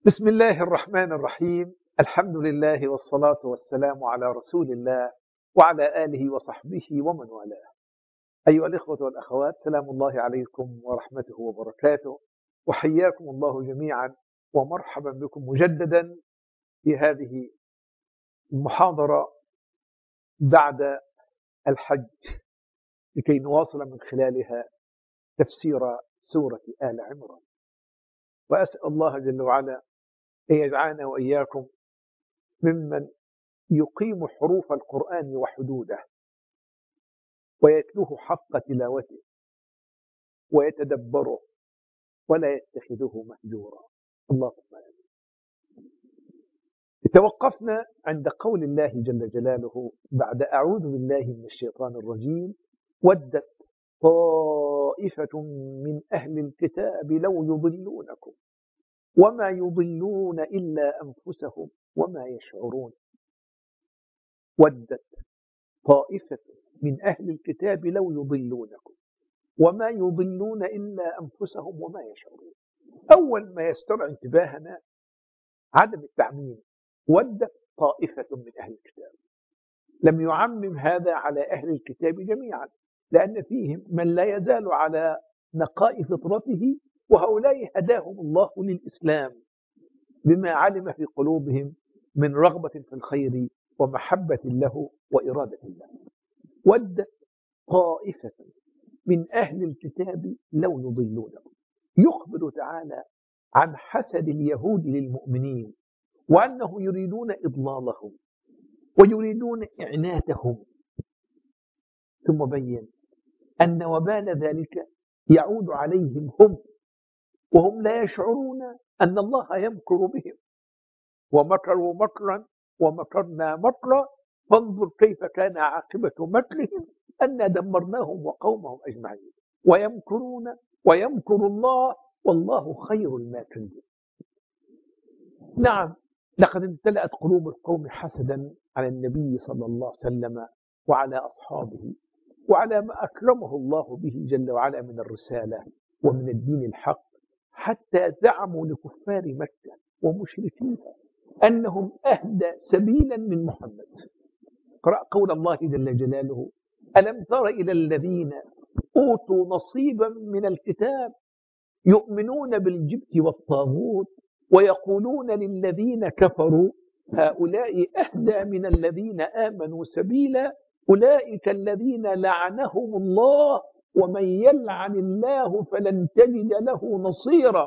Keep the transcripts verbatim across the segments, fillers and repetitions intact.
بسم الله الرحمن الرحيم. الحمد لله والصلاة والسلام على رسول الله وعلى آله وصحبه ومن والاه. أيها الإخوة والأخوات، سلام الله عليكم ورحمته وبركاته، وحياكم الله جميعا ومرحبا بكم مجددا في هذه المحاضرة بعد الحج، لكي نواصل من خلالها تفسير سورة آل عمران. وأسأل الله جل وعلا أن يجعلنا وإياكم ممن يقيم حروف القرآن وحدوده ويتلوه حق تلاوته ويتدبره ولا يتخذه مهجورا، اللهم آمين. توقفنا عند قول الله جل جلاله بعد أعوذ بالله من الشيطان الرجيم: ودت طائفة من أهل الكتاب لو يضلونكم وما يضلون إلا أنفسهم وما يشعرون. ودت طائفة من أهل الكتاب لو يضلونكم وما يضلون إلا أنفسهم وما يشعرون. أول ما يسترعي انتباهنا عدم التعميم. ودت طائفة من أهل الكتاب، لم يعمم هذا على أهل الكتاب جميعا، لأن فيهم من لا يزال على نقاء فطرته، وهؤلاء هداهم الله للإسلام بما علم في قلوبهم من رغبة في الخير ومحبة له وإرادة الله. ودت طائفة من أهل الكتاب لو يضلونكم. يخبر تعالى عن حسد اليهود للمؤمنين، وأنه يريدون إضلالهم ويريدون إعناتهم، ثم بين أن وبال ذلك يعود عليهم هم، وهم لا يشعرون أن الله يمكر بهم. ومكروا مكرا ومكرنا مكرا فانظر كيف كان عاقبة مكرهم أنا دمرناهم وقومهم أجمعين. ويمكرون ويمكر الله والله خير الماكرين. نعم، لقد امتلأت قلوب القوم حسدا على النبي صلى الله عليه وسلم وعلى أصحابه وعلى ما أكرمه الله به جل وعلا من الرسالة ومن الدين الحق، حتى زعموا لكفار مكة ومشركيها أنهم أهدى سبيلا من محمد. قرأ قول الله جل جلاله: ألم تر إلى الذين أوتوا نصيبا من الكتاب يؤمنون بالجبت والطاغوت ويقولون للذين كفروا هؤلاء أهدى من الذين آمنوا سبيلا أولئك الذين لعنهم الله ومن يلعن الله فلن تجد له نصيرا.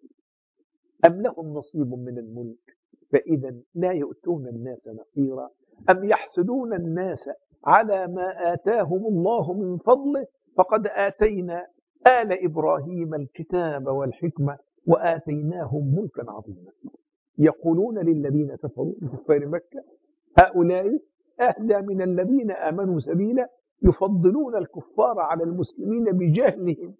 أم لهم نصيب من الملك فإذا لا يؤتون الناس نقيرا أم يحسدون الناس على ما آتاهم الله من فضله فقد آتينا آل إبراهيم الكتاب والحكمة وآتيناهم ملكا عظيما. يقولون للذين كفروا من كفار مكة هؤلاء أهدى من الذين آمنوا سبيلا، يفضلون الكفار على المسلمين بجهلهم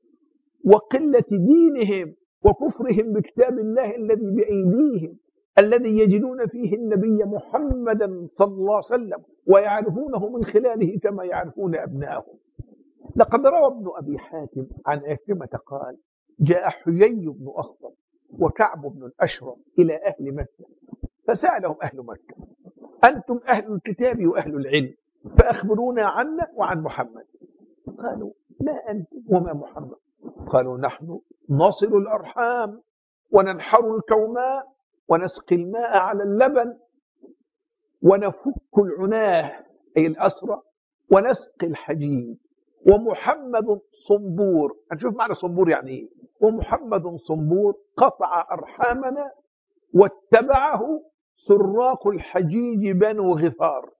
وقلة دينهم وكفرهم بكتاب الله الذي بأيديهم، الذي يجدون فيه النبي محمدا صلى الله عليه وسلم ويعرفونه من خلاله كما يعرفون أبنائهم. لقد روى ابن أبي حاتم عن عكرمة قال: جاء حيي بن أخطب وكعب بن الأشرف إلى أهل مكة فسألهم أهل مكة: أنتم أهل الكتاب وأهل العلم، فأخبرونا عنا وعن محمد. قالوا: ما أنتم وما محمد؟ قالوا: نحن نصل الأرحام وننحر الكوماء ونسقي الماء على اللبن ونفك العناه أي الأسرى ونسقي الحجيج، ومحمد صنبور. هنشوف معنى صنبور يعني إيه. ومحمد صنبور قطع أرحامنا واتبعه سراق الحجيج بنو غفار.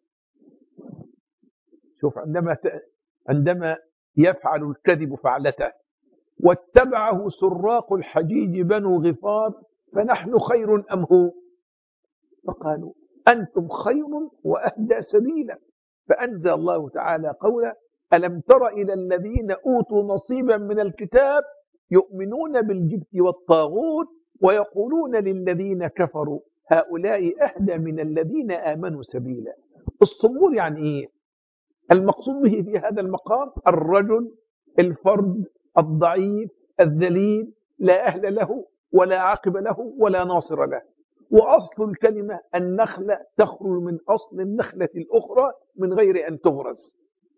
شوف، عندما عندما يفعل الكذب فعلته واتبعه سراق الحجيج بنو غفار فنحن خير أم هو؟ فقالوا: أنتم خير وأهدى سبيلا. فأنزل الله تعالى قوله: ألم تر إلى الذين أوتوا نصيبا من الكتاب يؤمنون بالجبت والطاغوت ويقولون للذين كفروا هؤلاء أهدى من الذين آمنوا سبيلا. الصنبور يعني إيه؟ المقصود به في هذا المقام الرجل الفرد الضعيف الذليل لا أهل له ولا عقب له ولا ناصر له. وأصل الكلمة النخلة تخرج من أصل النخلة الأخرى من غير أن تغرز.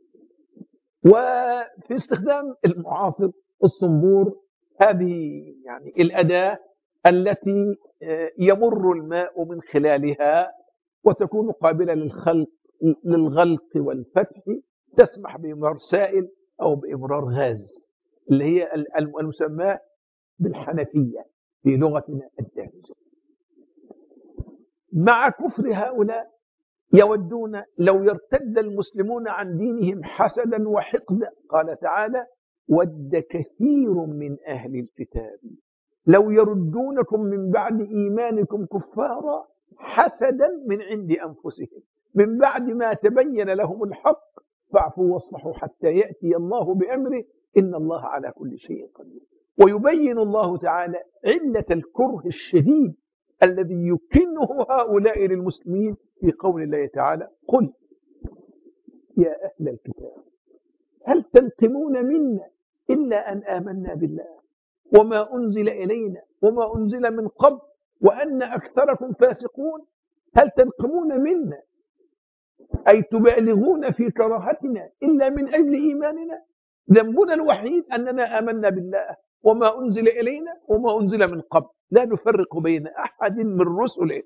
وفي استخدام المعاصر الصنبور هذه يعني الأداة التي يمر الماء من خلالها وتكون قابلة للخلق للغلق والفتح، تسمح بإمرار سائل أو بإمرار غاز، اللي هي المسمى بالحنفية في لغتنا الدارجة. مع كفر هؤلاء يودون لو يرتد المسلمون عن دينهم حسدا وحقدا. قال تعالى: ود كثير من أهل الكتاب لو يردونكم من بعد إيمانكم كفارا حسدا من عند أنفسهم من بعد ما تبين لهم الحق فاعفوا واصفحوا حتى يأتي الله بأمره إن الله على كل شيء قدير. ويبين الله تعالى علة الكره الشديد الذي يكنه هؤلاء للمسلمين في قول الله تعالى: قل يا أهل الكتاب هل تنقمون منا إلا أن آمنا بالله وما أنزل إلينا وما أنزل من قبل وأن أكثركم فاسقون. هل تنقمون منا أي تبالغون في كراهتنا إلا من أجل إيماننا؟ ذنبنا الوحيد أننا آمنا بالله وما أنزل إلينا وما أنزل من قبل، لا نفرق بين أحد من رسله،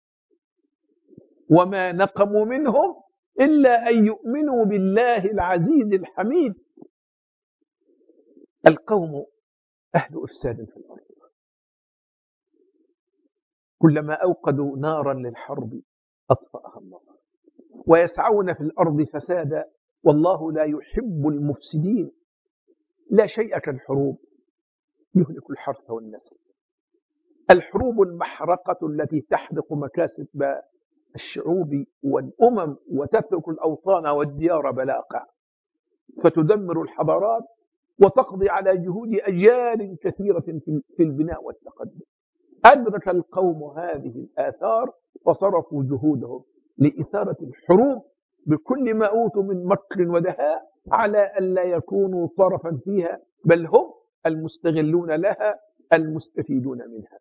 وما نقموا منهم إلا أن يؤمنوا بالله العزيز الحميد. القوم أهل إفساد في الأرض، كلما أوقدوا نارا للحرب أطفأها الله، ويسعون في الأرض فسادا والله لا يحب المفسدين. لا شيء كالحروب يهلك الحرث والنسل. الحروب المحرقة التي تحرق مكاسب الشعوب والأمم وتترك الأوطان والديار بلاقع، فتدمر الحضارات وتقضي على جهود أجيال كثيرة في البناء والتقدم. أدرك القوم هذه الآثار فصرفوا جهودهم لإثارة الحروب بكل ما أوتوا من مكر ودهاء على ألا يكونوا طرفا فيها، بل هم المستغلون لها المستفيدون منها.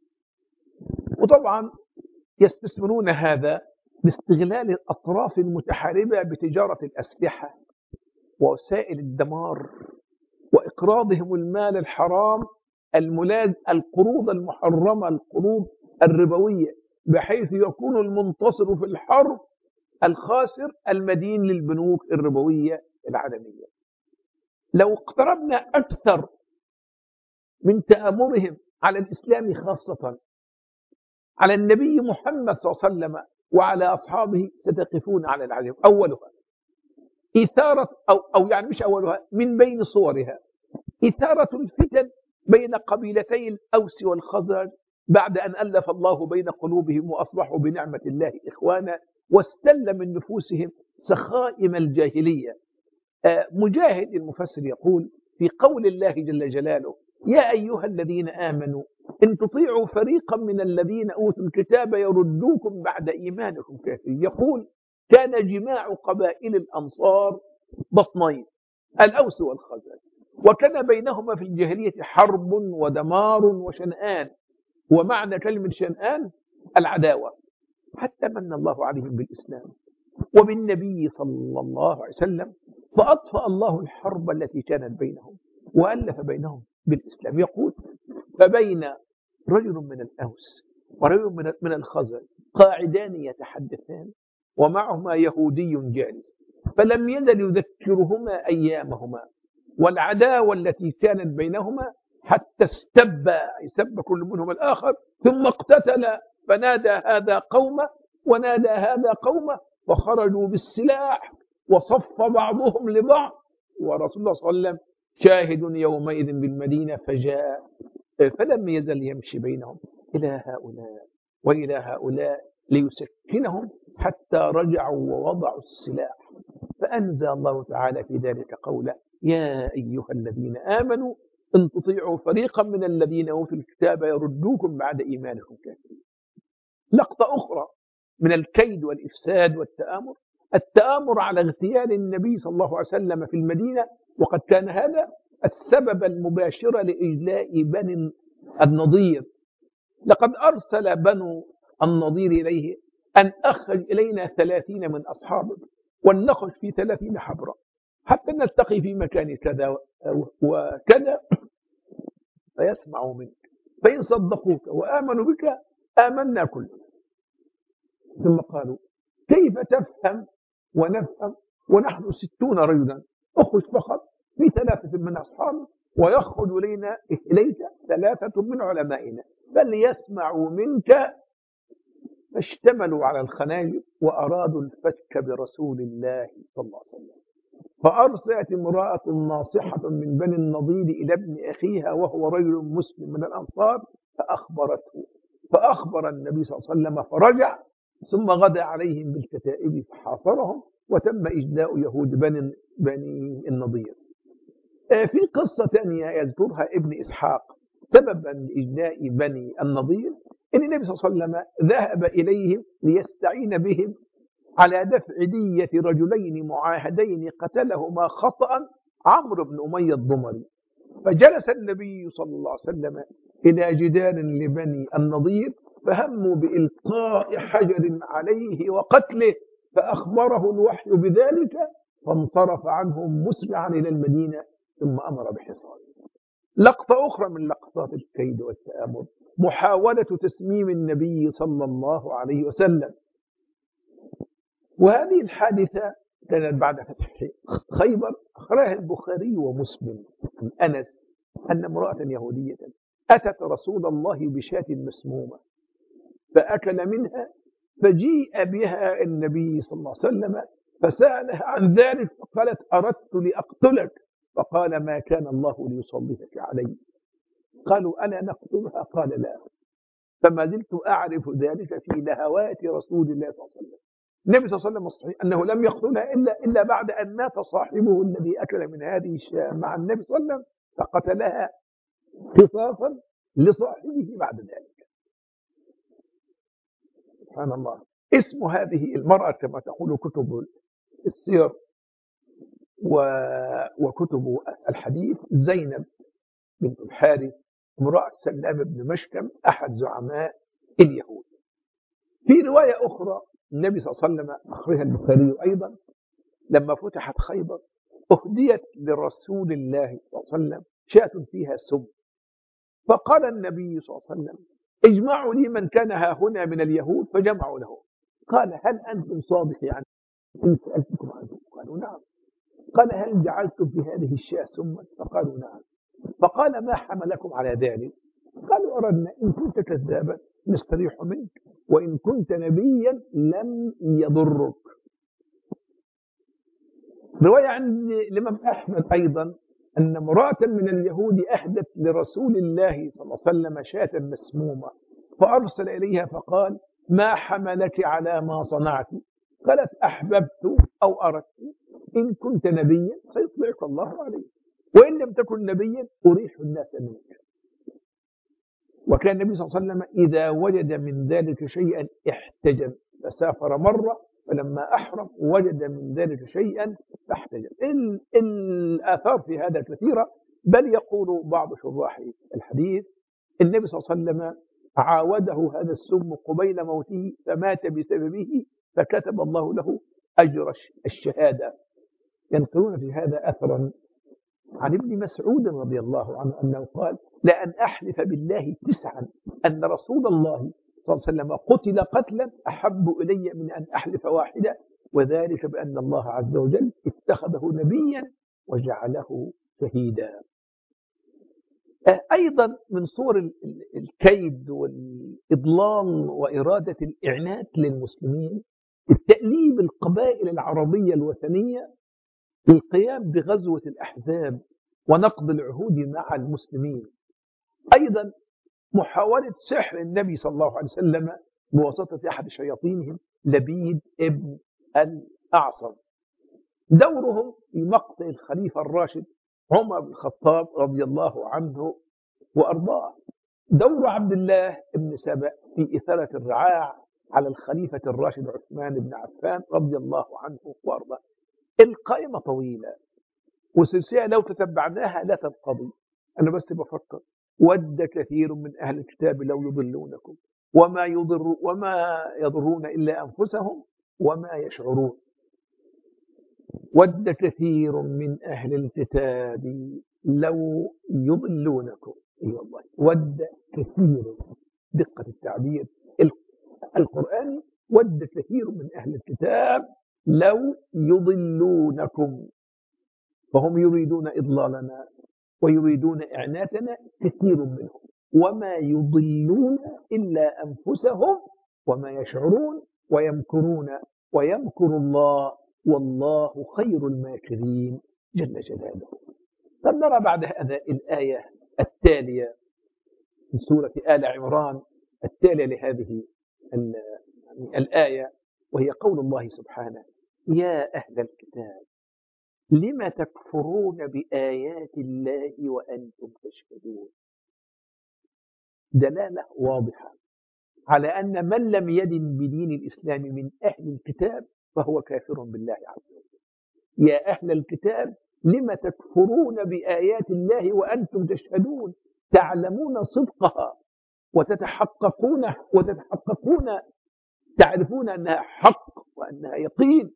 وطبعا يستثمرون هذا باستغلال الأطراف المتحاربة بتجارة الأسلحة ووسائل الدمار وإقراضهم المال الحرام الملاذ، القروض المحرمة، القروض الربوية، بحيث يكون المنتصر في الحرب الخاسر المدين للبنوك الربوية العالمية. لو اقتربنا أكثر من تآمرهم على الإسلام خاصة على النبي محمد صلى الله عليه وسلم وعلى أصحابه ستقفون على العجب. أولها إثارة أو, أو يعني مش أولها، من بين صورها إثارة الفتن بين قبيلتي الأوس والخزرج بعد أن ألف الله بين قلوبهم وأصبحوا بنعمة الله إخوانا واستل من نفوسهم سخائم الجاهلية. مجاهد المفسر يقول في قول الله جل جلاله: يا أيها الذين آمنوا إن تطيعوا فريقا من الذين أوتوا الكتاب يردوكم بعد إيمانكم كافرين. يقول: كان جماع قبائل الأنصار بطنين، الأوس والخزرج، وكان بينهما في الجاهلية حرب ودمار وشنآن، ومعنى كلمة شنآن العداوة، حتى من الله عليهم بالإسلام وبالنبي صلى الله عليه وسلم فأطفأ الله الحرب التي كانت بينهم وألف بينهم بالإسلام. يقول: فبين رجل من الأوس ورجل من الخزرج قاعدان يتحدثان ومعهما يهودي جالس، فلم يزل يذكرهما أيامهما والعداوة التي كانت بينهما حتى استبا، استب كل منهم الآخر، ثم اقتتل، فنادى هذا قومه ونادى هذا قومه، وخرجوا بالسلاح وصف بعضهم لبعض، ورسول الله صلى الله عليه وسلم شاهد يومئذ بالمدينة فجاء، فلم يزل يمشي بينهم إلى هؤلاء وإلى هؤلاء ليسكنهم حتى رجعوا ووضعوا السلاح. فأنزل الله تعالى في ذلك قوله: يا أيها الذين آمنوا إن تطيعوا فريقا من الذين أوتوا الكتاب يردوكم بعد إيمانكم كافرين. لقطة أخرى من الكيد والإفساد والتآمر، التآمر على اغتيال النبي صلى الله عليه وسلم في المدينة، وقد كان هذا السبب المباشر لإجلاء بني النضير لقد أرسل بنو النضير إليه أن أخرج إلينا ثلاثين من أصحابك ولنخرج في ثلاثين حبرا حتى نلتقي في مكان كذا وكذا فيسمعوا منك، فإن صدقوك وآمنوا بك آمنا كلنا. ثم قالوا كيف تفهم ونفهم ونحن ستون رجلا؟ اخرج فقط في ثلاثة من أصحابك ويخرج إلينا إليك ثلاثة من علمائنا فليسمعوا منك. فاشتملوا على الخناجر وأرادوا الفتك برسول الله صلى الله عليه وسلم. فأرسلت امرأة ناصحة من بني النضير إلى ابن أخيها وهو رجل مسلم من الأنصار فأخبرته، فأخبر النبي صلى الله عليه وسلم فرجع، ثم غدا عليهم بالكتائب فحاصرهم وتم إجلاء يهود بني, بني النضير. في قصة ثانية يذكرها ابن إسحاق سببا لإجلاء بني النضير إن النبي صلى الله عليه وسلم ذهب إليهم ليستعين بهم على دفع دية رجلين معاهدين قتلهما خطأ عمرو بن أمية الضمري. فجلس النبي صلى الله عليه وسلم إلى جدار لبني النضير فهموا بإلقاء حجر عليه وقتله، فأخبره الوحي بذلك فانصرف عنهم مسرعا إلى المدينة ثم أمر بحصاره. لقطة أخرى من لقطات الكيد والتآمر محاولة تسميم النبي صلى الله عليه وسلم، وهذه الحادثة كانت بعد فتح خيبر. أخرجها البخاري ومسلم عن أنس أن امرأة يهودية أتت رسول الله بشاة مسمومة فأكل منها، فجيء بها النبي صلى الله عليه وسلم فسألها عن ذلك فقالت أردت لأقتلك، فقال ما كان الله ليصليك علي. قالوا ألا نقتلها؟ قال لا. فما زلت أعرف ذلك في لهوات رسول الله صلى الله عليه وسلم. النبي صلى الله عليه وسلم الصحيح أنه لم يقتلها إلا, إلا بعد أن مات صاحبه الذي أكل من هذه الشاة مع النبي صلى الله عليه وسلم فقتلها قصاصا لصاحبه بعد ذلك. سبحان الله. اسم هذه المرأة كما تقول كتب السير وكتب الحديث زينب بنت الحارث امرأة سلام بن مشكم أحد زعماء اليهود. في رواية أخرى النبي صلى الله عليه وسلم أخرجها البخاري أيضا لما فتحت خيبر أهديت لرسول الله صلى الله عليه وسلم شاة فيها سم، فقال النبي صلى الله عليه وسلم اجمعوا لي من كان ها هنا من اليهود، فجمعوا له. قال هل أنتم صادقين إن سألتكم عنه؟ قالوا نعم. قال هل جعلتم في هذه الشاة سما؟ فقالوا نعم. فقال ما حملكم على ذلك؟ قالوا أردنا إن كنت كذابا نستريح منك وإن كنت نبيا لم يضرك. رواية عن الإمام أحمد أيضا أن امرأة من اليهود أهدت لرسول الله صلى الله عليه وسلم شاة مسمومة فأرسل إليها فقال ما حملك على ما صنعت؟ قالت أحببت أو أردت إن كنت نبيا سيطلعك الله عليه وإن لم تكن نبيا أريح الناس منك. وكان النبي صلى الله عليه وسلم إذا وجد من ذلك شيئا احتجم، فسافر مرة فلما أحرم وجد من ذلك شيئا فاحتجم. الآثار في هذا كثيرة، بل يقول بعض شراح الحديث النبي صلى الله عليه وسلم عاوده هذا السم قبيل موته فمات بسببه فكتب الله له أجر الشهادة. ينقلون في هذا أثرا عن ابن مسعود رضي الله عنه أنه قال لأن أحلف بالله تسعا أن رسول الله صلى الله عليه وسلم قتل قتلا أحب إلي من أن أحلف واحدة، وذلك بأن الله عز وجل اتخذه نبيا وجعله شهيدا. أيضا من صور الكيد والإضلال وإرادة الإعنات للمسلمين التأليب القبائل العربية الوثنية للقيام بغزوة الأحزاب ونقض العهود مع المسلمين. أيضا محاولة سحر النبي صلى الله عليه وسلم بواسطة أحد شياطينهم لبيد ابن الأعصم. دورهم في مقتل الخليفة الراشد عمر بن الخطاب رضي الله عنه وأرضاه. دور عبد الله بن سبأ في إثارة الرعاع على الخليفة الراشد عثمان بن عفان رضي الله عنه وأرضاه. القائمة طويلة وسلسلة لو تتبعناها لا تنقضي. أنا بس بفكر ود كثير من أهل الكتاب لو يضلونكم وما يضر وما يضرون إلا أنفسهم وما يشعرون. ود كثير من أهل الكتاب لو يضلونكم. أي أيوة والله، ود كثير، دقة التعبير القرآني. ود كثير من أهل الكتاب لو يضلونكم، فهم يريدون إضلالنا ويريدون إعناتنا كثير منهم، وما يضلون إلا أنفسهم وما يشعرون، ويمكرون ويمكر الله والله خير الماكرين جل جلاله. طب نرى بعد هذا الآية التالية من سورة آل عمران التالية لهذه الآية، وهي قول الله سبحانه: يا أهل الكتاب لم تكفرون بآيات الله وأنتم تشهدون. دلالة واضحة على أن من لم يدن بدين الإسلام من أهل الكتاب فهو كافر بالله عز وجل. يا أهل الكتاب لم تكفرون بآيات الله وأنتم تشهدون، تعلمون صدقها وتتحققون وتتحققون تعرفون أنها حق وأنها يقين.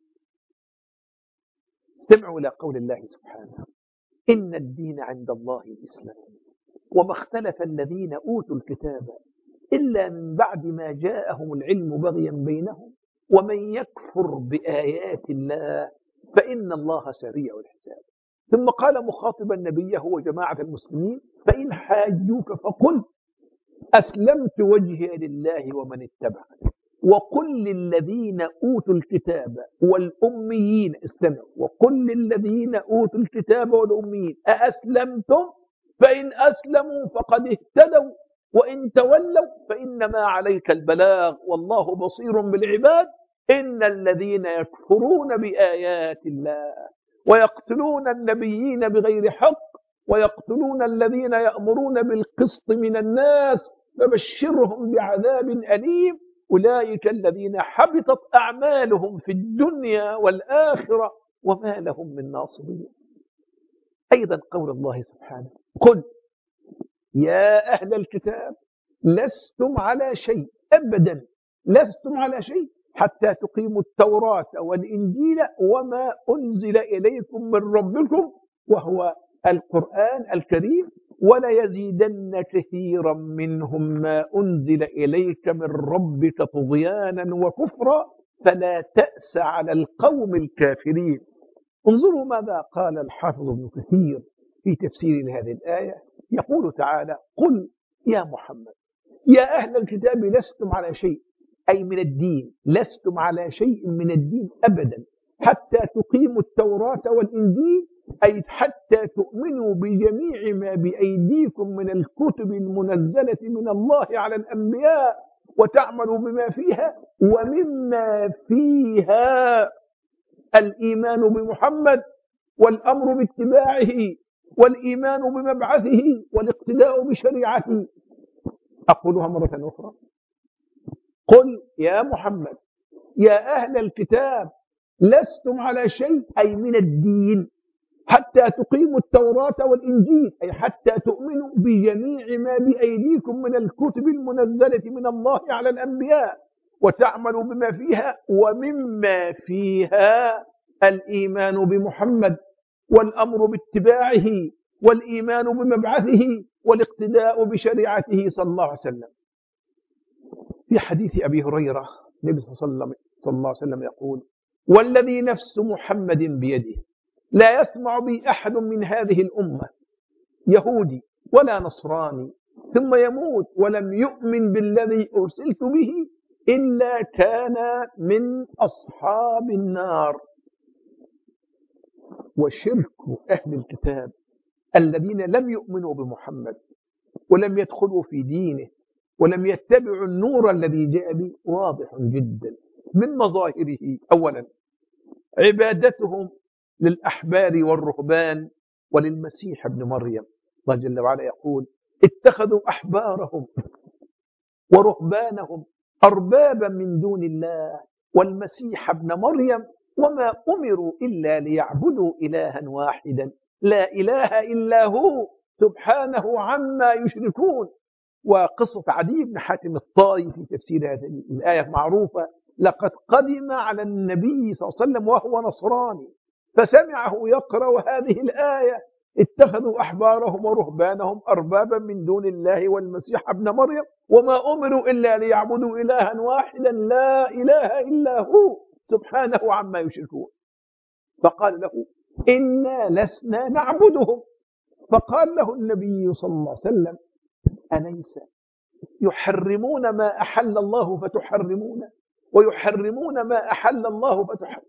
استمعوا إلى قول الله سبحانه: إن الدين عند الله الإسلام وما اختلف الذين أوتوا الكتاب إلا من بعد ما جاءهم العلم بغيا بينهم ومن يكفر بآيات الله فإن الله سريع الحساب. ثم قال مخاطبا نبيه وجماعة المسلمين: فإن حاجوك فقل أسلمت وجهي لله ومن اتبعني وقل للذين أوتوا الكتاب والأميين، استمعوا، وقل للذين أوتوا الكتاب والأميين أأسلمتم؟ فإن أسلموا فقد اهتدوا وإن تولوا فإنما عليك البلاغ والله بصير بالعباد. إن الذين يكفرون بآيات الله ويقتلون النبيين بغير حق ويقتلون الذين يأمرون بالقسط من الناس فبشرهم بعذاب أليم أولئك الذين حبطت أعمالهم في الدنيا والآخرة وما لهم من ناصرين. أيضا قول الله سبحانه: قل يا أهل الكتاب لستم على شيء أبدا، لستم على شيء حتى تقيموا التوراة والإنجيل وما أنزل إليكم من ربكم وهو القرآن الكريم وليزيدن كثيرا منهم ما أنزل إليك من ربك طغيانا وكفرا فلا تأس على القوم الكافرين. انظروا ماذا قال الحافظ ابن كثير في تفسير هذه الآية، يقول تعالى: قل يا محمد يا أهل الكتاب لستم على شيء، أي من الدين، لستم على شيء من الدين أبدا حتى تقيموا التوراة والإنجيل، أي حتى تؤمنوا بجميع ما بأيديكم من الكتب المنزلة من الله على الأنبياء وتعملوا بما فيها، ومما فيها الإيمان بمحمد والأمر باتباعه والإيمان بمبعثه والاقتداء بشريعته. أقولها مرة أخرى: قل يا محمد يا أهل الكتاب لستم على شيء، أي من الدين، حتى تقيموا التوراة والإنجيل، أي حتى تؤمنوا بجميع ما بأيديكم من الكتب المنزلة من الله على الأنبياء وتعملوا بما فيها، ومما فيها الإيمان بمحمد والأمر باتباعه والإيمان بمبعثه والاقتداء بشريعته صلى الله عليه وسلم. في حديث أبي هريرة النبي صلى الله عليه وسلم يقول: والذي نفس محمد بيده لا يسمع بي أحد من هذه الأمة يهودي ولا نصراني ثم يموت ولم يؤمن بالذي أرسلت به إلا كان من أصحاب النار. وشرك أهل الكتاب الذين لم يؤمنوا بمحمد ولم يدخلوا في دينه ولم يتبعوا النور الذي جاء به واضح جدا من مظاهره. أولا عبادتهم للأحبار والرهبان وللمسيح ابن مريم. الله جل وعلا يقول: اتخذوا أحبارهم ورهبانهم أربابا من دون الله والمسيح ابن مريم وما أمروا إلا ليعبدوا إلها واحدا لا إله إلا هو سبحانه عما يشركون. وقصة عدي بن حاتم الطائي في تفسير هذه الآية معروفة: لقد قدم على النبي صلى الله عليه وسلم وهو نصراني فسمعه يقرأ هذه الآية: اتخذوا أحبارهم ورهبانهم أربابا من دون الله والمسيح ابن مريم وما أمروا إلا ليعبدوا إلها واحدا لا إله إلا هو سبحانه عما يشركون. فقال له: إنا لسنا نعبدهم. فقال له النبي صلى الله عليه وسلم: أليس يحرمون ما أحل الله فتحرمون ويحرمون ما أحل الله فتحرمون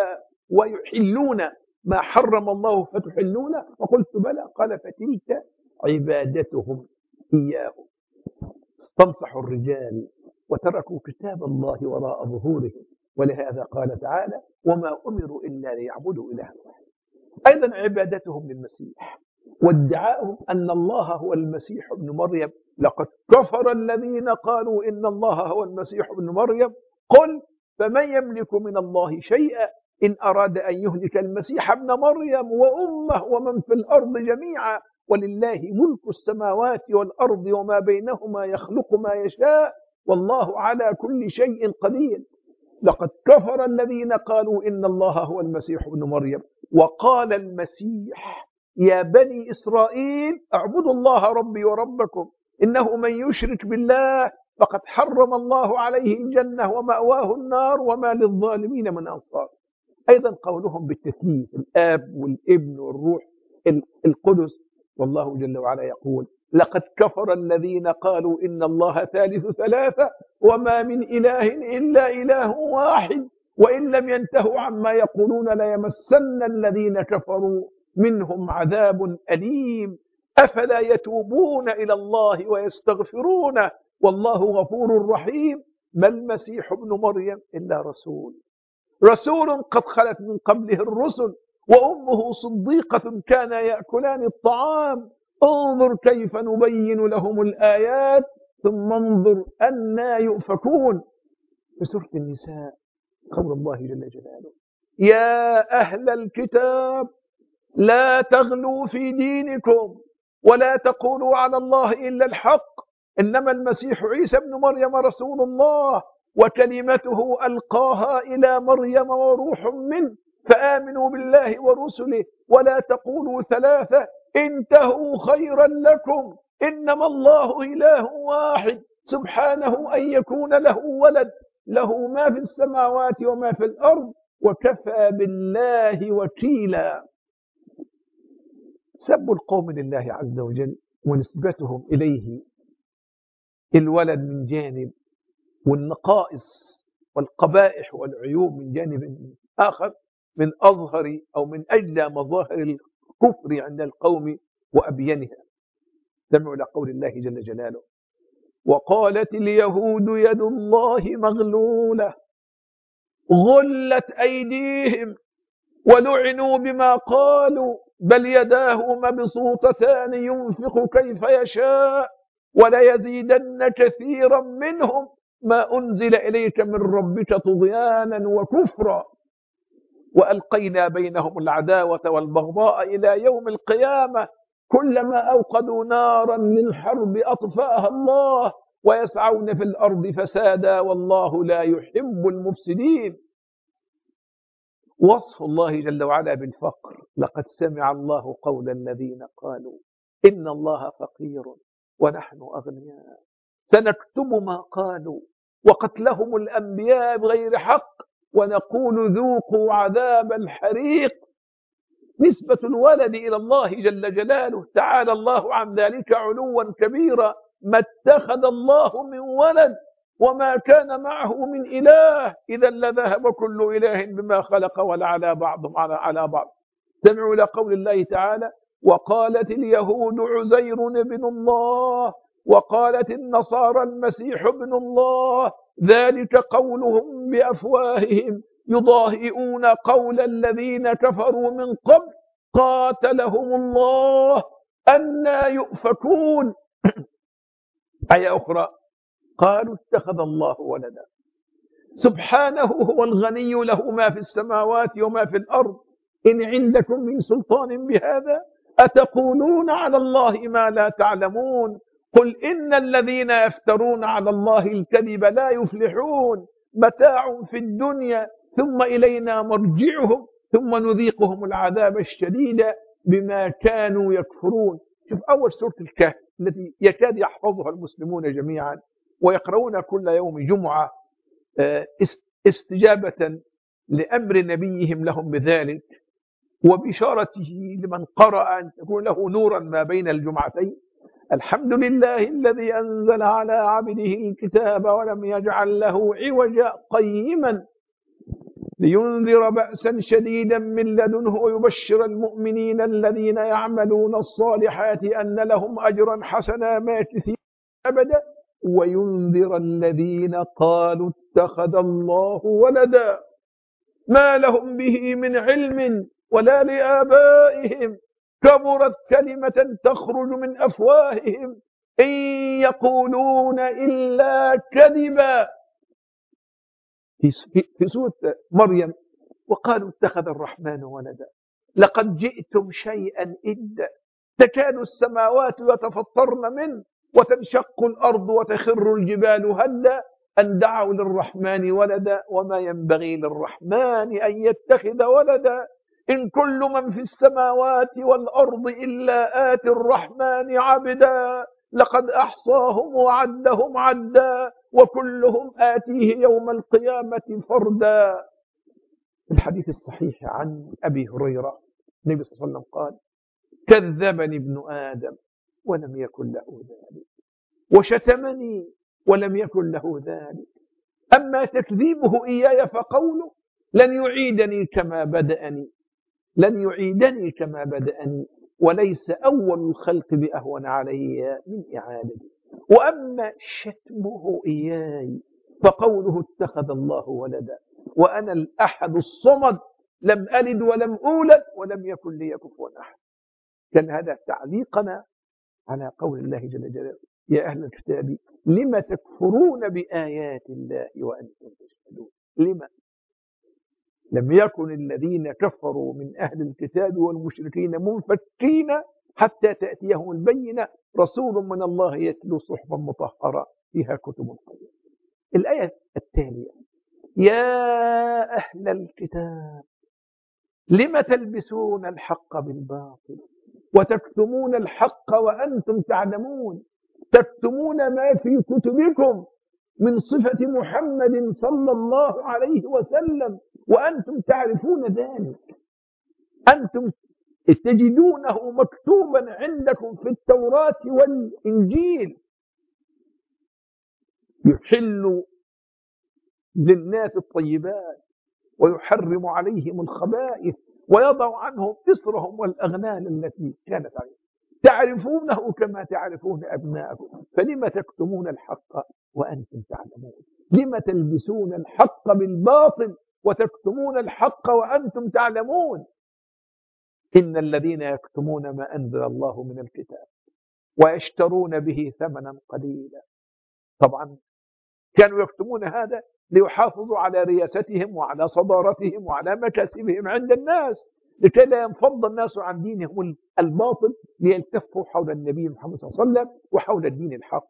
ويحلون ما حرم الله فتحلون؟ وقلت: بلى. قال: فتلك عبادتهم إياهم. استنصحوا الرجال وتركوا كتاب الله وراء ظهورهم، ولهذا قال تعالى: وما أمروا إلا ليعبدوا إلها واحد. أيضا عبادتهم للمسيح وادعاؤهم أن الله هو المسيح ابن مريم. لقد كفر الذين قالوا إن الله هو المسيح ابن مريم قل فمن يملك من الله شيئا إن أراد أن يهلك المسيح ابن مريم وأمه ومن في الأرض جميعا ولله ملك السماوات والأرض وما بينهما يخلق ما يشاء والله على كل شيء قدير. لقد كفر الذين قالوا إن الله هو المسيح ابن مريم. وقال المسيح: يا بني إسرائيل اعبدوا الله ربي وربكم إنه من يشرك بالله فقد حرم الله عليه الجنة ومأواه النار وما للظالمين من أنصار. أيضا قولهم بالتثليث: الآب والابن والروح القدس. والله جل وعلا يقول: لقد كفر الذين قالوا إن الله ثالث ثلاثة وما من إله إلا إله واحد وإن لم ينتهوا عما يقولون ليمسن الذين كفروا منهم عذاب أليم أفلا يتوبون إلى الله ويستغفرونه والله غفور رحيم. ما المسيح ابن مريم إلا رسول رسول قد خلت من قبله الرسل وأمه صديقة كان يأكلان الطعام انظر كيف نبين لهم الآيات ثم انظر أنى يؤفكون. في سورة النساء قول الله جل جلاله: يا أهل الكتاب لا تغلوا في دينكم ولا تقولوا على الله إلا الحق إنما المسيح عيسى ابن مريم رسول الله وكلمته ألقاها إلى مريم وروح منه فآمنوا بالله ورسله ولا تقولوا ثلاثة انتهوا خيرا لكم إنما الله إله واحد سبحانه أن يكون له ولد له ما في السماوات وما في الأرض وكفى بالله وكيلا. سب القوم لله عز وجل ونسبتهم إليه الولد من جانب والنقائص والقبائح والعيوب من جانب آخر من أظهر أو من أجل مظاهر الكفر عند القوم وأبينها. سمعوا لقول الله جل جلاله: وقالت اليهود يد الله مغلولة غلت أيديهم ولعنوا بما قالوا بل يداه مبسوطتان ينفق كيف يشاء وليزيدن كثيرا منهم ما أنزل إليك من ربك طغيانا وكفرا وألقينا بينهم العداوة والبغضاء إلى يوم القيامة كلما أوقدوا نارا للحرب أطفأها الله ويسعون في الأرض فسادا والله لا يحب المفسدين. وصف الله جل وعلا بالفقر: لقد سمع الله قول الذين قالوا إن الله فقير ونحن أغنياء سنكتب ما قالوا وقتلهم الأنبياء بغير حق ونقول ذوقوا عذاب الحريق. نسبة الولد إلى الله جل جلاله تعالى الله عن ذلك علوا كبيرا. ما اتخذ الله من ولد وما كان معه من إله إذا لذهب كل إله بما خلق ولعلى بعضهم على على بعض. سمعوا إلى قول الله تعالى: وقالت اليهود عزير ابن الله وقالت النصارى المسيح ابن الله ذلك قولهم بأفواههم يضاهئون قول الذين كفروا من قبل قاتلهم الله أنى يؤفكون. آية أخرى: قالوا اتخذ الله ولدا سبحانه هو الغني له ما في السماوات وما في الأرض إن عندكم من سلطان بهذا أتقولون على الله ما لا تعلمون قل إن الذين يفترون على الله الكذب لا يفلحون متاع في الدنيا ثم إلينا مرجعهم ثم نذيقهم العذاب الشديد بما كانوا يكفرون. شوف أول سورة الكهف التي يكاد يحفظها المسلمون جميعا ويقرؤون كل يوم جمعة استجابة لأمر نبيهم لهم بذلك وبشارته لمن قرأ أن تكون له نورا ما بين الجمعتين. الحمد لله الذي أنزل على عبده الكتاب ولم يجعل له عوجا قيما لينذر بأسا شديدا من لدنه ويبشر المؤمنين الذين يعملون الصالحات أن لهم أجرا حسنا ماكثين أبدا وينذر الذين قالوا اتخذ الله ولدا ما لهم به من علم ولا لآبائهم كبرت كلمة تخرج من أفواههم إن يقولون إلا كذبا. في سورة مريم وقالوا اتخذ الرحمن ولدا لقد جئتم شيئا إدا تكاد السماوات يتفطرن منه وتنشق الأرض وتخر الجبال هدا أن دعوا للرحمن ولدا وما ينبغي للرحمن أن يتخذ ولدا إن كل من في السماوات والأرض إلا آتي الرحمن عبدا لقد أحصاهم وعدهم عدا وكلهم آتيه يوم القيامة فردا. الحديث الصحيح عن أبي هريرة النبي صلى الله عليه وسلم قال كذبني ابن آدم ولم يكن له ذلك وشتمني ولم يكن له ذلك أما تكذيبه إياي فقوله لن يعيدني كما بدأني لن يعيدني كما بدأني وليس أول الخلق بأهون علي من إعادتي وأما شتمه إياي فقوله اتخذ الله ولدا وأنا الأحد الصمد لم ألد ولم أولد ولم يكن لي كفوا أحد. كان هذا تعليقنا على قول الله جل جلاله يا أهل الكتاب لم تكفرون بآيات الله وأنتم تشهدون. لما لم يكن الذين كفروا من أهل الكتاب والمشركين منفكين حتى تأتيهم البينة رسول من الله يتلو صحفا مطهرة فيها كتب قيمة. الآية التالية يا أهل الكتاب لم تلبسون الحق بالباطل وتكتمون الحق وأنتم تعلمون تكتمون ما في كتبكم من صفة محمد صلى الله عليه وسلم وأنتم تعرفون ذلك. أنتم تجدونه مكتوبا عندكم في التوراة والإنجيل يحل للناس الطيبات ويحرم عليهم الخبائث ويضع عنهم إصرهم والأغلال التي كانت عليهم تعرفونه كما تعرفون أبناءكم فلم تكتمون الحق وأنتم تعلمون لم تلبسون الحق بالباطل وتكتمون الحق وأنتم تعلمون إن الذين يكتمون ما أنزل الله من الكتاب ويشترون به ثمنا قليلا. طبعا كانوا يكتمون هذا ليحافظوا على رياستهم وعلى صدارتهم وعلى مكاسبهم عند الناس لكي لا ينفض الناس عن دينهم الباطل ليلتفوا حول النبي محمد صلى الله عليه وسلم وحول الدين الحق.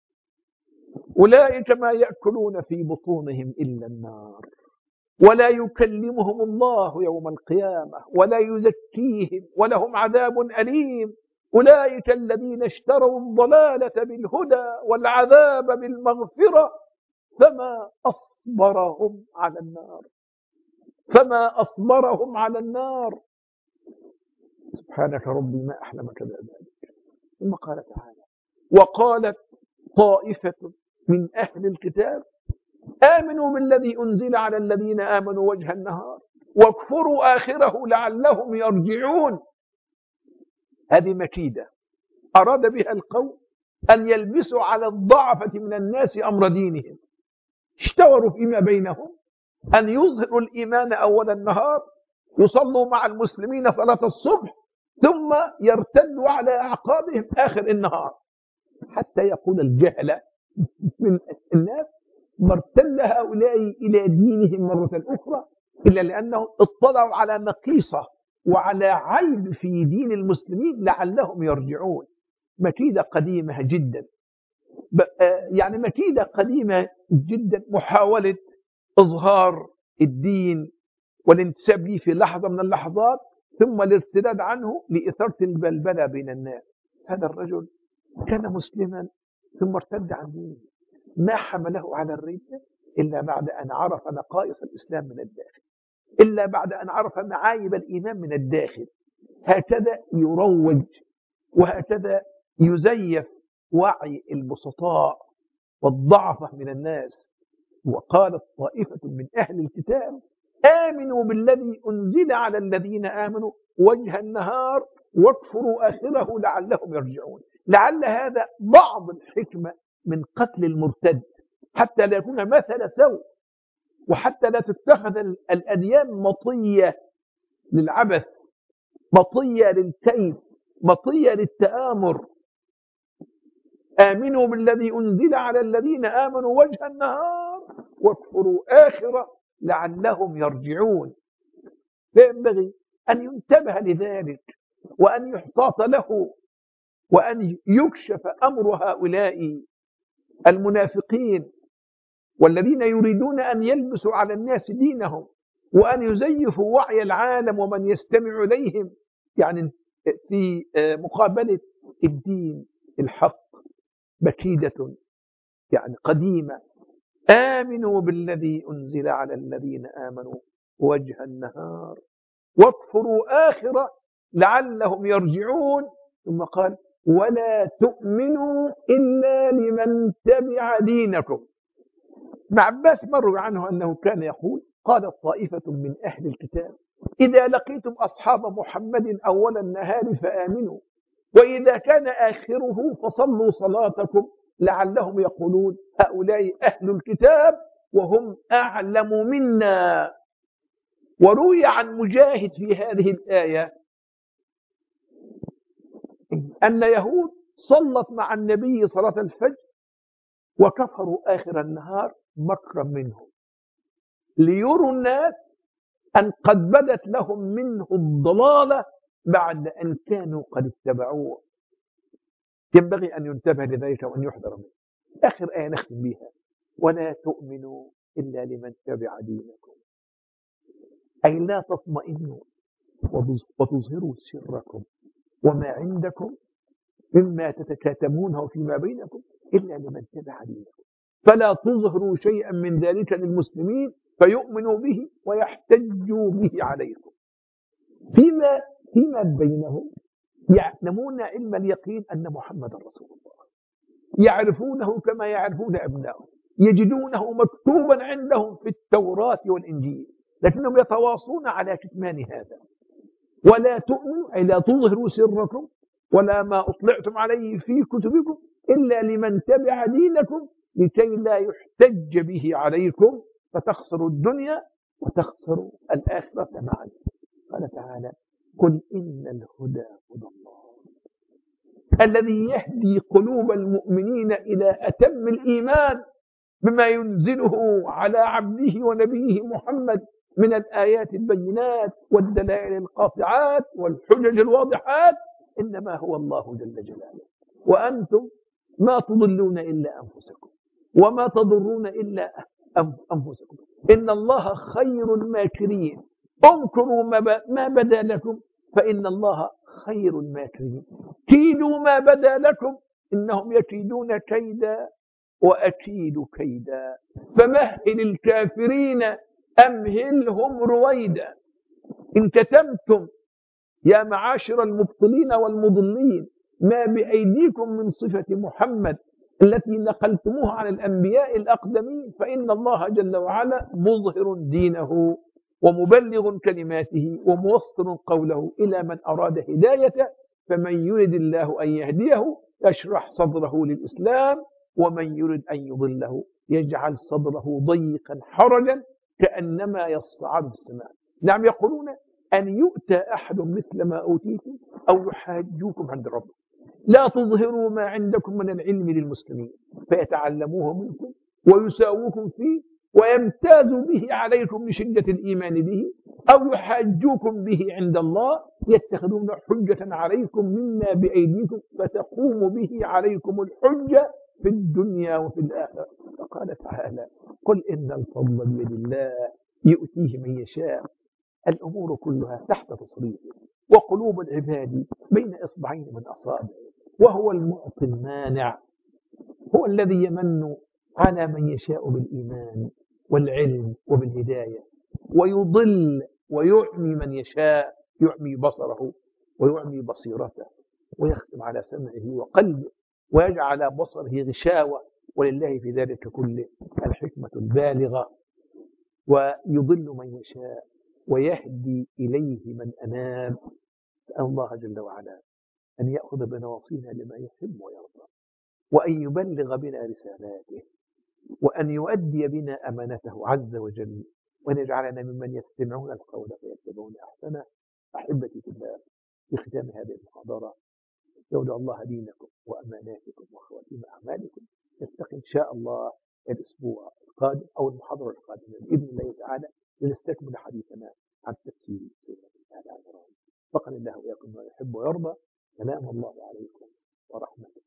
أولئك ما يأكلون في بطونهم إلا النار ولا يكلمهم الله يوم القيامة ولا يزكيهم ولهم عذاب أليم. أولئك الذين اشتروا الضلالة بالهدى والعذاب بالمغفرة فما أصبرهم على النار فما أصبرهم على النار. سبحانك ربي ما أحلمك بذلك. ثم قال تعالى وقالت طائفة من أهل الكتاب آمنوا بالذي أنزل على الذين آمنوا وجه النهار واكفروا آخره لعلهم يرجعون. هذه مكيدة أراد بها القوم أن يلبسوا على الضعفة من الناس أمر دينهم اشتوروا فيما بينهم أن يظهروا الإيمان أول النهار يصلوا مع المسلمين صلاة الصبح ثم يرتدوا على أعقابهم آخر النهار حتى يقول الجهل من الناس ما ارتد هؤلاء إلى دينهم مرة أخرى إلا لأنهم اطلعوا على نقيصة وعلى عيب في دين المسلمين لعلهم يرجعون. مكيدة قديمة جدا، يعني مكيدة قديمة جدا، محاولة إظهار الدين والانتساب ليه في لحظة من اللحظات ثم الارتداد عنه لإثارة البلبلة بين الناس. هذا الرجل كان مسلما ثم ارتد عن دينه، ما حمله على الردة إلا بعد أن عرف نقائص الإسلام من الداخل، إلا بعد أن عرف معايب الإيمان من الداخل. هكذا يروج وهكذا يزيف وعي البسطاء والضعفة من الناس. وقالت طائفة من أهل الكتاب آمنوا بالذي أنزل على الذين آمنوا وجه النهار واكفروا آخره لعلهم يرجعون. لعل هذا بعض الحكمة من قتل المرتد، حتى لا يكون مثل سوء، وحتى لا تتخذ الأديان مطية للعبث، مطية للكيف، مطية للتآمر. آمنوا بالذي أنزل على الذين آمنوا وجه النهار واكفروا آخره لعلهم يرجعون. فينبغي أن ينتبه لذلك وأن يحتاط له وأن يكشف أمر هؤلاء المنافقين والذين يريدون أن يلبسوا على الناس دينهم وأن يزيفوا وعي العالم ومن يستمع إليهم، يعني في مقابلة الدين الحق. مكيدة يعني قديمة. آمنوا بالذي أنزل على الذين آمنوا وجه النهار واكفروا آخره لعلهم يرجعون. ثم قال ولا تؤمنوا إلا لمن تبع دينكم. ابن عباس مر عنه أنه كان يقول قالت طائفة من أهل الكتاب إذا لقيتم أصحاب محمد أول النهار فآمنوا وإذا كان آخره فصلوا صلاتكم لعلهم يقولون هؤلاء أهل الكتاب وهم أعلم منا. وروي عن مجاهد في هذه الآية أن يهود صلت مع النبي صلاة الفجر وكفروا آخر النهار مكرا منهم ليروا الناس أن قد بدت لهم منه الضلالة بعد أن كانوا قد اتبعوه. ينبغي أن ينتبه لذلك وأن يحذر منه. آخر آية نختم بها ولا تؤمنوا إلا لمن تبع دينكم، أي لا تطمئنوا وتظهروا سركم وما عندكم مما تتكاتمونه فيما بينكم إلا لمن تبع دينكم، فلا تظهروا شيئا من ذلك للمسلمين فيؤمنوا به ويحتجوا به عليكم. فيما فيما بينهم يعلمون علم اليقين أن محمد رسول الله، يعرفونه كما يعرفون أبنائهم، يجدونه مكتوبا عندهم في التوراة والإنجيل، لكنهم يتواصون على كتمان هذا. ولا تؤمنوا أي لا تظهروا سركم ولا ما أطلعتم عليه في كتبكم إلا لمن تبع دينكم لكي لا يحتج به عليكم فتخسروا الدنيا وتخسروا الآخرة معا. قال تعالى قل إن الهدى هدى الله الذي يهدي قلوب المؤمنين إلى أتم الإيمان بما ينزله على عبده ونبيه محمد من الآيات البينات والدلائل القاطعات والحجج الواضحات، إنما هو الله جل جلاله، وأنتم ما تضلون إلا أنفسكم وما تضرون إلا أنفسكم. إن الله خير الماكرين، انكروا ما بدا لكم فإن الله خير الماكرين، كيدوا ما بدا لكم إنهم يكيدون كيدا وأكيد كيدا، فمهل الكافرين أمهلهم رويدا. إن كتمتم يا معاشر المبطلين والمضلين ما بأيديكم من صفة محمد التي نقلتموها عن الأنبياء الأقدمين فإن الله جل وعلا مظهر دينه ومبلغ كلماته وموصل قوله إلى من أراد هدايته. فمن يرد الله أن يهديه يشرح صدره للإسلام ومن يرد أن يضله يجعل صدره ضيقا حرجا كأنما يصعد في السماء. نعم يقولون أن يؤتى أحد مثل ما أوتيتم أو يحاجوكم عند ربكم. لا تظهروا ما عندكم من العلم للمسلمين فيتعلموه منكم ويساووكم فيه ويمتاز به عليكم من شدة الإيمان به، أو يحاجوكم به عند الله يتخذون حجة عليكم منا بأيديكم فتقوم به عليكم الحجة في الدنيا وفي الآخرة. فقال تعالى: قل إن الفضل بيد الله يؤتيه من يشاء. الأمور كلها تحت تصريفه، وقلوب العباد بين إصبعين من أصابعه، وهو المعطي المانع، هو الذي يمن على من يشاء بالإيمان والعلم وبالهداية، ويضل ويعمي من يشاء، يعمي بصره ويعمي بصيرته، ويختم على سمعه وقلبه، ويجعل بصره غشاوة، ولله في ذلك كله الحكمة البالغة. ويضل من يشاء ويهدي إليه من أناب. أسأل الله جل وعلا أن يأخذ بنواصينا لما يحب ويرضى، وأن يبلغ بنا رسالاته، وأن يؤدي بنا أمانته عز وجل، وأن يجعلنا ممن يستمعون القول فيتبعون أحسنه. أحبتي في الله، في ختام هذه المحاضرة يودع الله دينكم وأماناتكم وخواتيم أعمالكم. نلتقي إن شاء الله الأسبوع القادم أو المحاضرة القادمة بإذن الله تعالى لنستكمل حديثنا عن تفسير سورة آل عمران. فقد الله وإياكم ما يحب ويرضى. سلام الله عليكم ورحمة الله.